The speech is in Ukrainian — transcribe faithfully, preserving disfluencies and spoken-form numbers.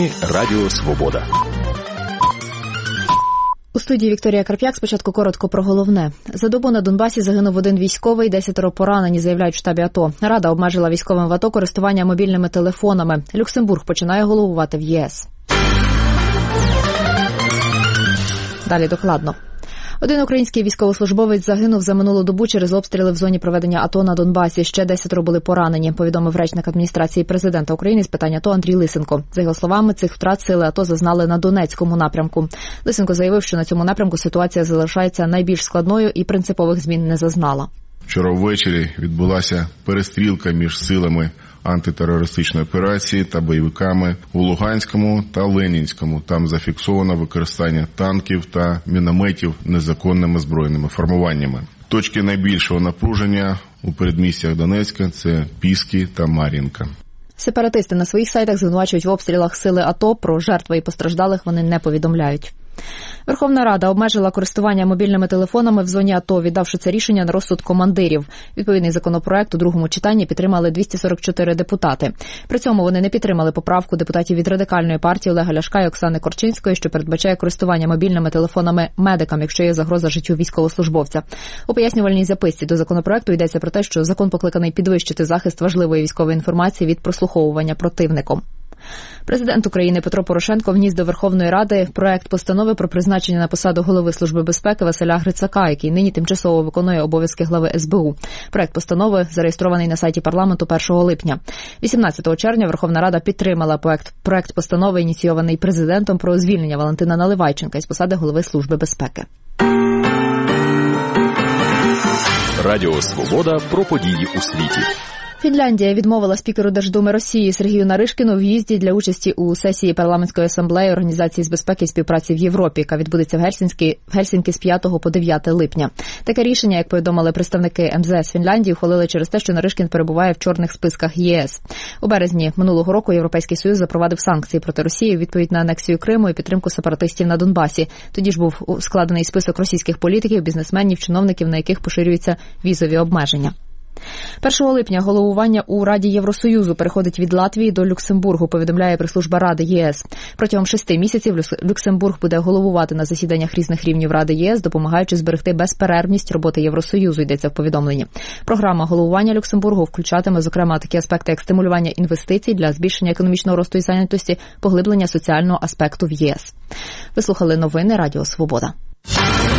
Новини Радіо Свобода. У студії Вікторія Карп'як. Спочатку коротко про головне. За добу на Донбасі загинув один військовий, десятеро поранені, заявляють в штабі АТО. Рада обмежила військовим в АТО користування мобільними телефонами. Люксембург починає головувати в ЄС. Далі докладно. Один український військовослужбовець загинув за минулу добу через обстріли в зоні проведення АТО на Донбасі. Ще десятеро були поранені, повідомив речник адміністрації президента України з питань АТО Андрій Лисенко. За його словами, цих втрат сили АТО зазнали на Донецькому напрямку. Лисенко заявив, що на цьому напрямку ситуація залишається найбільш складною і принципових змін не зазнала. Вчора ввечері відбулася перестрілка між силами антитерористичної операції та бойовиками у Луганському та Ленінському. Там зафіксовано використання танків та мінометів незаконними збройними формуваннями. Точки найбільшого напруження у передмістях Донецька – це Піски та Мар'їнка. Сепаратисти на своїх сайтах звинувачують в обстрілах сили АТО, про жертви і постраждалих вони не повідомляють. Верховна Рада обмежила користування мобільними телефонами в зоні АТО, віддавши це рішення на розсуд командирів. Відповідний законопроект у другому читанні підтримали двісті сорок чотири депутати. При цьому вони не підтримали поправку депутатів від Радикальної партії Олега Ляшка і Оксани Корчинської, що передбачає користування мобільними телефонами медикам, якщо є загроза життю військовослужбовця. У пояснювальній записці до законопроекту йдеться про те, що закон покликаний підвищити захист важливої військової інформації від прослуховування противником. Президент України Петро Порошенко вніс до Верховної Ради проект постанови про призначення на посаду голови Служби безпеки Василя Грицака, який нині тимчасово виконує обов'язки глави ес бе у. Проект постанови зареєстрований на сайті парламенту першого липня. вісімнадцятого червня Верховна Рада підтримала проект, проект постанови, ініційований президентом, про звільнення Валентина Наливайченка із посади голови Служби безпеки. Радіо Свобода про події у світі. Фінляндія відмовила спікеру Держдуми Росії Сергію Наришкіну в в'їзді для участі у сесії парламентської асамблеї Організації з безпеки і співпраці в Європі, яка відбудеться в Гельсінкі, в Гельсінкі з п'ятого по дев'яте липня. Таке рішення, як повідомили представники ем зе ес Фінляндії, ухвалили через те, що Наришкін перебуває в чорних списках ЄС. У березні минулого року Європейський Союз запровадив санкції проти Росії у відповідь на анексію Криму і підтримку сепаратистів на Донбасі. Тоді ж був складений список російських політиків, бізнесменів, чиновників, на яких поширюються візові обмеження. першого липня головування у Раді Євросоюзу переходить від Латвії до Люксембургу, повідомляє прес-служба Ради ЄС. Протягом шести місяців Люксембург буде головувати на засіданнях різних рівнів Ради ЄС, допомагаючи зберегти безперервність роботи Євросоюзу, йдеться в повідомленні. Програма головування Люксембургу включатиме, зокрема, такі аспекти, як стимулювання інвестицій для збільшення економічного росту і зайнятості, поглиблення соціального аспекту в ЄС. Ви слухали новини Радіо Свобода.